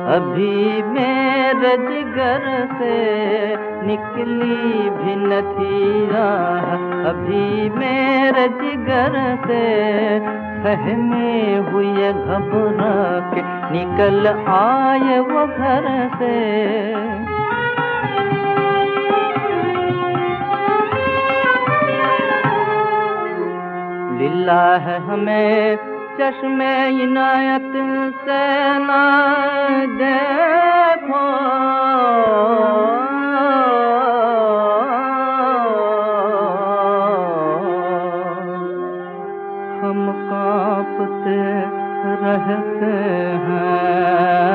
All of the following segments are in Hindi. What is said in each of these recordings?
अभी मेरे जिगर से निकली भी न थी राह, अभी मेरे जिगर से सहमे हुए घबरा के निकल आए वो घर से। लिल्ला है हमें चश्मे इनायत से ना देखो, हम कांपते रहते हैं,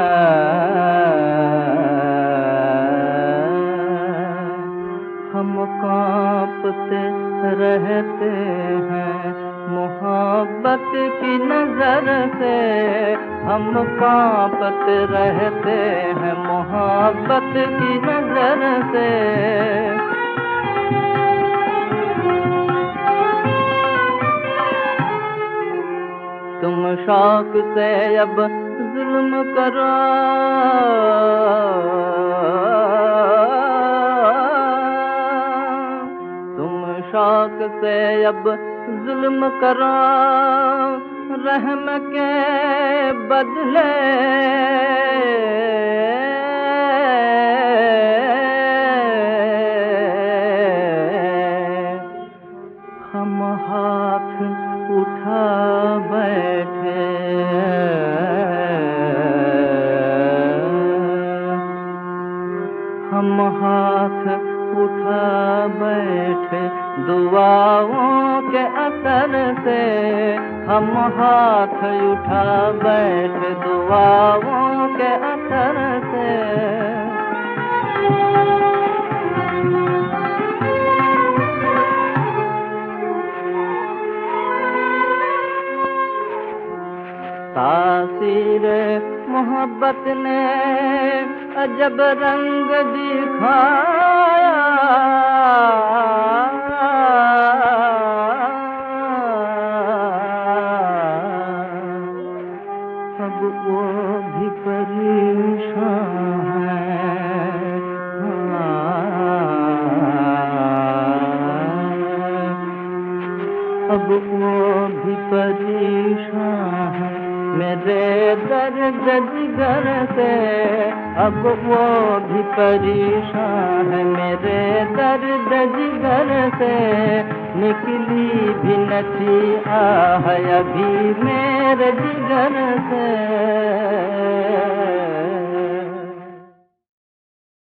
हम कांपते रहते हैं मोहब्बत की नजर से, हम कांपते रहते हैं मोहब्बत की नजर से। तुम शौक से अब जुल्म करो, तुम शौक से अब जुल्म करो, रहम के बदले हम हाथ उठा बैठे, हम हाथ उठा बैठे दुआओं के असर से, हम हाथ उठा बैठे दुआओं के असर से। तासीर मोहब्बत ने अजब रंग दिखाया, अब वो भी परेशान है, अब वो भी परेशान है मेरे दर्द जिगर से, अब वो भी परेशान है मेरे दर्द जिगर से। निकली भी न थी आह अभी मेरे जिगर से।